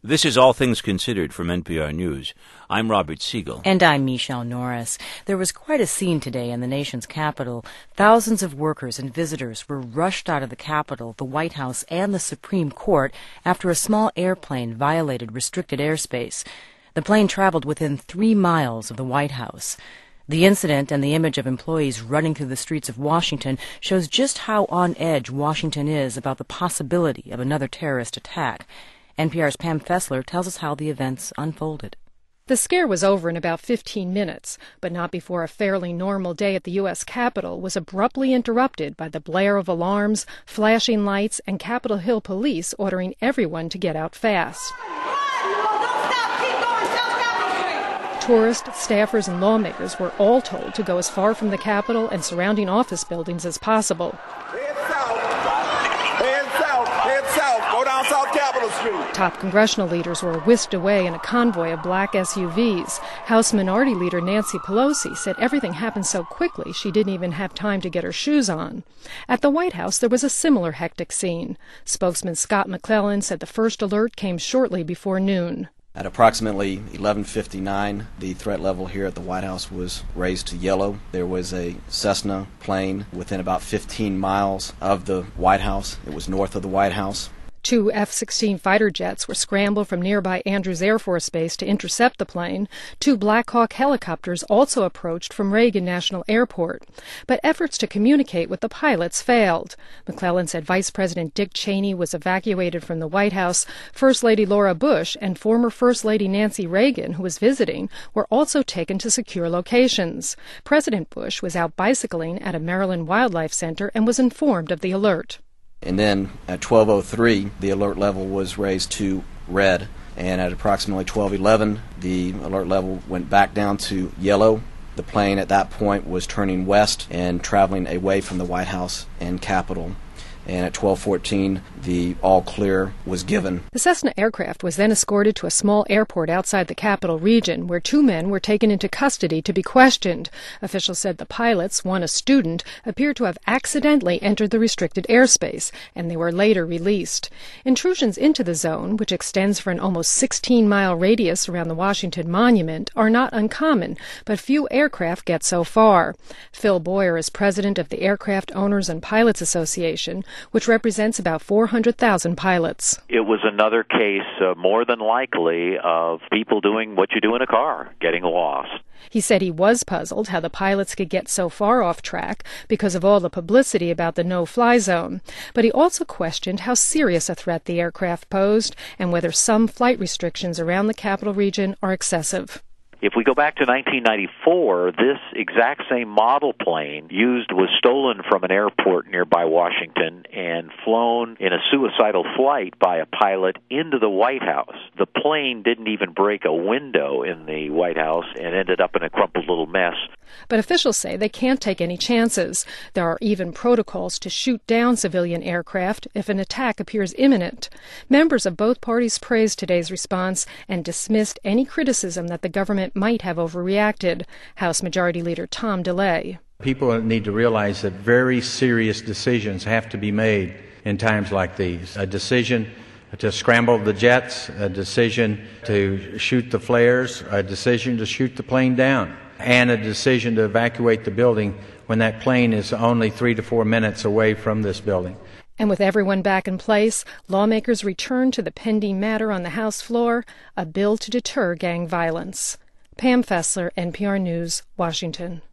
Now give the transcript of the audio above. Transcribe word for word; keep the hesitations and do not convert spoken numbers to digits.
This is All Things Considered from N P R News. I'm Robert Siegel. And I'm Michelle Norris. There was quite a scene today in the nation's capital. Thousands of workers and visitors were rushed out of the Capitol, the White House, and the Supreme Court after a small airplane violated restricted airspace. The plane traveled within three miles of the White House. The incident and the image of employees running through the streets of Washington shows just how on edge Washington is about the possibility of another terrorist attack. N P R's Pam Fessler tells us how the events unfolded. The scare was over in about fifteen minutes, but not before a fairly normal day at the U S Capitol was abruptly interrupted by the blare of alarms, flashing lights, and Capitol Hill police ordering everyone to get out fast. Tourists, staffers, and lawmakers were all told to go as far from the Capitol and surrounding office buildings as possible. Head south. Head south. Head south. Go down South Capitol Street. Top congressional leaders were whisked away in a convoy of black S U Vs. House Minority Leader Nancy Pelosi said everything happened so quickly she didn't even have time to get her shoes on. At the White House, there was a similar hectic scene. Spokesman Scott McClellan said the first alert came shortly before noon. At approximately eleven fifty-nine, the threat level here at the White House was raised to yellow. There was a Cessna plane within about fifteen miles of the White House. It was north of the White House. Two F sixteen fighter jets were scrambled from nearby Andrews Air Force Base to intercept the plane. Two Black Hawk helicopters also approached from Reagan National Airport. But efforts to communicate with the pilots failed. McClellan said Vice President Dick Cheney was evacuated from the White House. First Lady Laura Bush and former First Lady Nancy Reagan, who was visiting, were also taken to secure locations. President Bush was out bicycling at a Maryland Wildlife Center and was informed of the alert. And then at twelve oh three, the alert level was raised to red. And at approximately twelve eleven, the alert level went back down to yellow. The plane at that point was turning west and traveling away from the White House and Capitol. And at twelve fourteen, the all clear was given. The Cessna aircraft was then escorted to a small airport outside the Capital Region, where two men were taken into custody to be questioned. Officials said the pilots, one a student, appeared to have accidentally entered the restricted airspace, and they were later released. Intrusions into the zone, which extends for an almost sixteen-mile radius around the Washington Monument, are not uncommon, but few aircraft get so far. Phil Boyer is president of the Aircraft Owners and Pilots Association, which represents about four hundred thousand pilots. It was another case, uh, more than likely, of people doing what you do in a car, getting lost. He said he was puzzled how the pilots could get so far off track because of all the publicity about the no-fly zone. But he also questioned how serious a threat the aircraft posed and whether some flight restrictions around the Capital Region are excessive. If we go back to nineteen ninety-four, this exact same model plane used was stolen from an airport nearby Washington and flown in a suicidal flight by a pilot into the White House. The plane didn't even break a window in the White House and ended up in a crumpled little mess. But officials say they can't take any chances. There are even protocols to shoot down civilian aircraft if an attack appears imminent. Members of both parties praised today's response and dismissed any criticism that the government might have overreacted. House Majority Leader Tom DeLay. People need to realize that very serious decisions have to be made in times like these. A decision to scramble the jets, a decision to shoot the flares, a decision to shoot the plane down, and a decision to evacuate the building when that plane is only three to four minutes away from this building. And with everyone back in place, lawmakers return to the pending matter on the House floor, a bill to deter gang violence. Pam Fessler, N P R News, Washington.